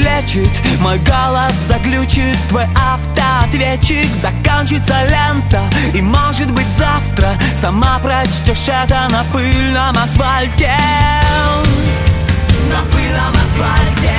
лечит, мой голос заглючит, твой автоответчик. Заканчивается лента, и может быть завтра сама прочтешь это на пыльном асфальте. На пыльном асфальте.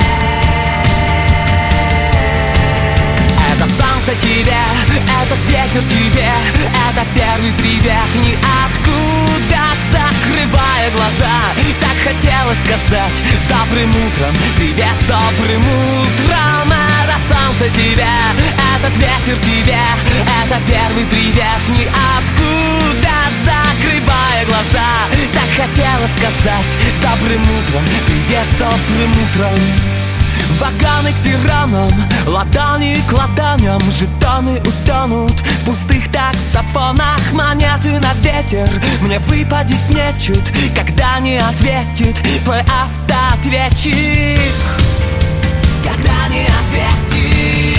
Это солнце тебе, этот ветер тебе, это первый привет ниоткуда. Закрывая глаза, так хотелось сказать: с добрым утром, привет, с добрым утром. Это солнце тебе, этот ветер тебе, это первый привет ниоткуда. Закрывая глаза, так хотелось сказать: с добрым утром, привет, с добрым утром. Вагоны к перронам, ладони к ладоням, жетоны утонут в пустых таксофонах. Монеты на ветер, мне выпадет нечет, когда не ответит твой автоответчик. Когда не ответит.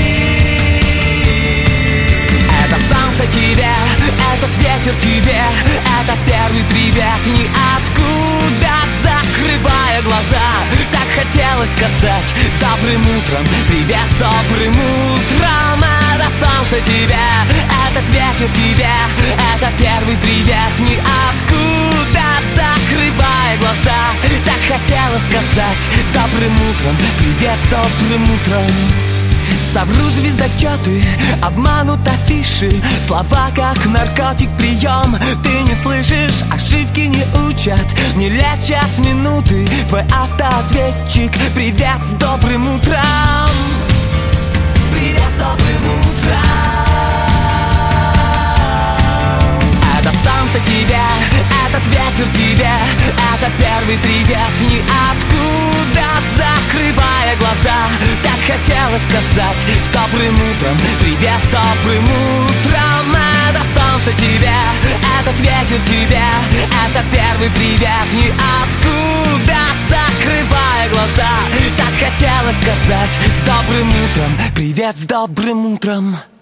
Это солнце тебе, этот ветер тебе, это первый привет ниоткуда. Закрывая глаза, так хотелось сказать: с добрым утром, привет, с добрым утром. Это солнце тебе, этот ветер тебе, это первый привет ниоткуда. Закрывая глаза, так хотелось сказать: с добрым утром, привет, с добрым утром. Соврут звездочеты, обманут афиши, слова как наркотик прием. Ты не слышишь, ошибки не учат, не лечат минуты. Твой автоответчик: привет, с добрым утром. Привет, с добрым утром. Это солнце тебе, этот ветер тебе, это первый привет ниоткуда. Закрывая глаза, так хотелось сказать: с добрым утром, привет, с добрым утром. Это солнце тебе, этот ветер тебе, это первый привет ниоткуда. Закрывая глаза, так хотелось сказать: с добрым утром, привет, с добрым утром.